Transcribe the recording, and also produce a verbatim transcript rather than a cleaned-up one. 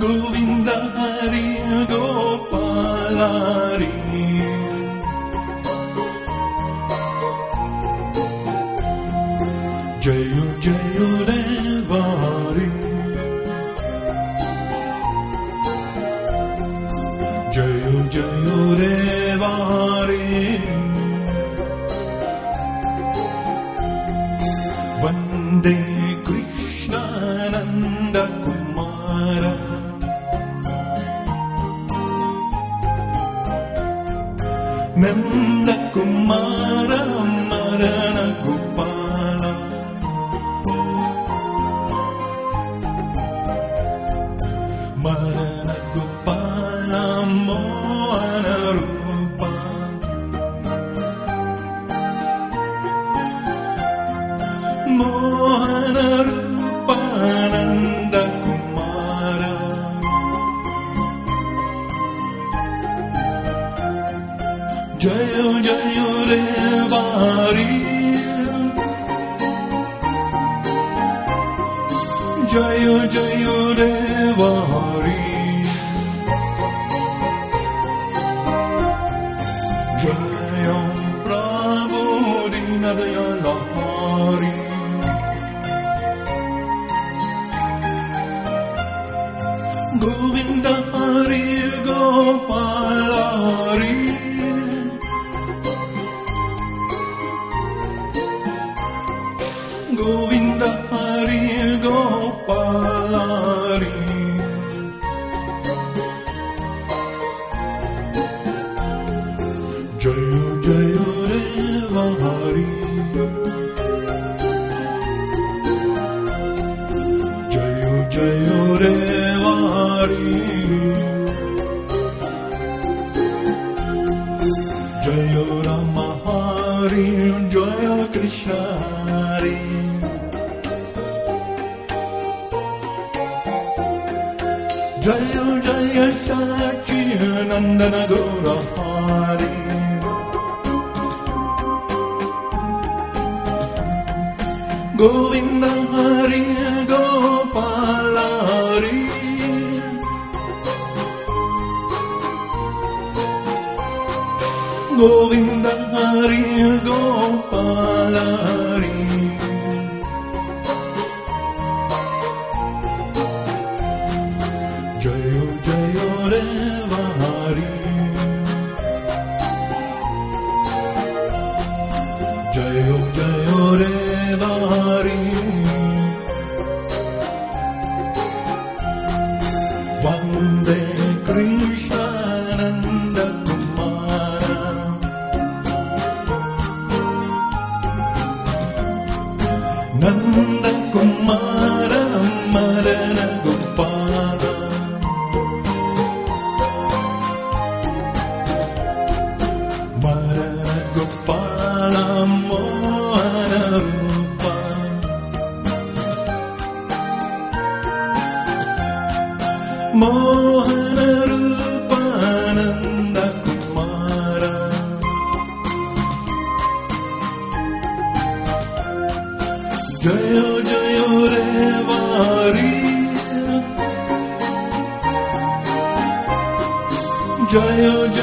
ಗೋವಿಂದ ಹರಿ ಗೋಪಾಲ ಹರಿ ಜಯ ಜಯ ದೇವಾರಿ ಜಯ ಜಯ ದೇವಾರಿ ವಂದೇ ಕೃಷ್ಣಾನಂದ ಕುಮಾರ ನಂದ ಕುಮಾರ ಮರಣ ಗೋಪಾಲ ಮರಣ ಗೋಪಾಲ ಮೋಹನ ರೂಪ ಮೋಹನ ರೂಪ ನಂದ ಕುಮಾರ ಜಯ ಜಯ ದೇವಾರಿ ಜಯ ಜಯ ದೇವಾರಿ ಜಯ ಪ್ರಭು ದೀನದಯಾಳ್ ಗೋವಿಂದ ಹರಿ ಗೋಪಾಲ ಹರಿ ಗೋವಿಂದ ಹರಿ ಗೋಪಾಲ ಹರಿ ಜಯ ಜಯ ದೇವ ಹರಿ ಜಯ ಜಯ ದೇವ ಹರಿ ಜಯ ರಾಮ ಹರಿ ಜಯ ಕೃಷ್ಣ ಹರಿ ಜಯ ಜಯ ಸಚ್ಚಿದಾನಂದನ ಗೌರ ಹರಿ ಗೋವಿಂದ ಹರಿ ಗೋಪಾಲ ಹರಿ ಗೋವಿಂದ ಹರಿ ಗೋಪಾಲ ಹರಿ ಜಯ ಜಯ ದೇವ ಹರಿ ಜಯ ಜಯ ದೇವ ಹರಿ ವಂದೇ ಕೃಷ್ಣಾನಂದ ಕುಮಾರ ನಂದ ಕುಮಾರ ಮರಣ ಗೋಪಾಲ ಮರಣ ಗೋಪಾಲ ಮೋಹನ ರೂಪ ಮೋಹನ ರೂಪ ನಂದ ಕುಮಾರ ಜಯ ಜಯ ದೇವಾರಿ ಜಯ ಜಯ